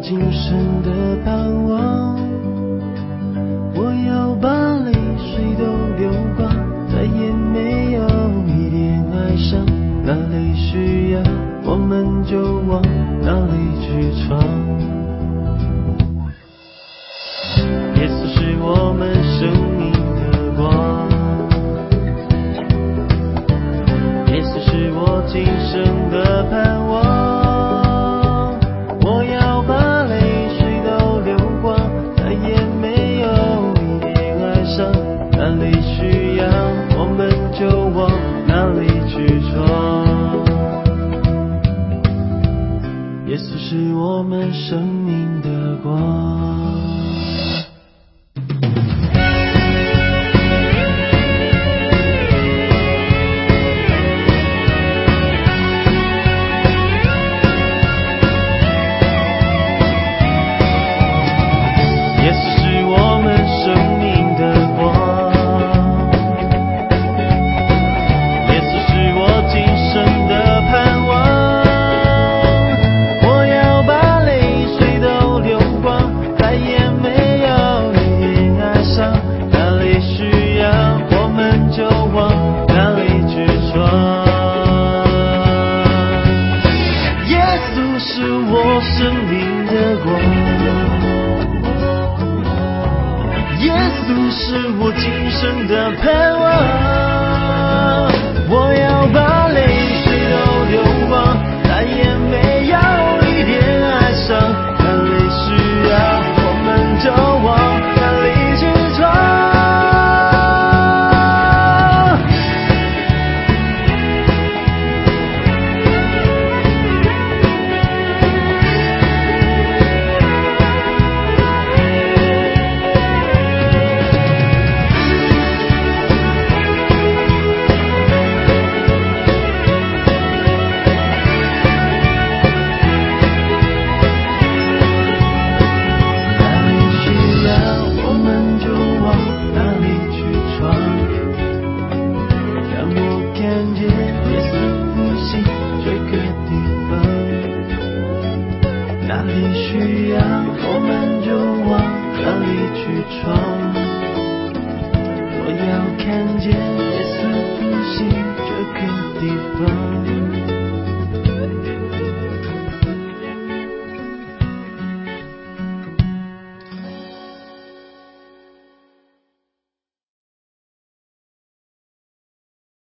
今生的盼望，我要把泪水都流光，再也没有一点哀伤。哪里需要我们就往哪里去闯。耶稣是我们生命的光，耶稣是我今生的盼望。我要把泪水都流光，再也没有一点哀伤。哪里需要我们就往哪里去闯。耶稣是我们生命的光。耶稣是我们生命的光，耶稣是我今生的盼望。我要把泪水都流光，再也没有一点哀伤。哪里需要我们就往哪里去闯。耶稣是我生命的光，耶稣是我今生的盼望。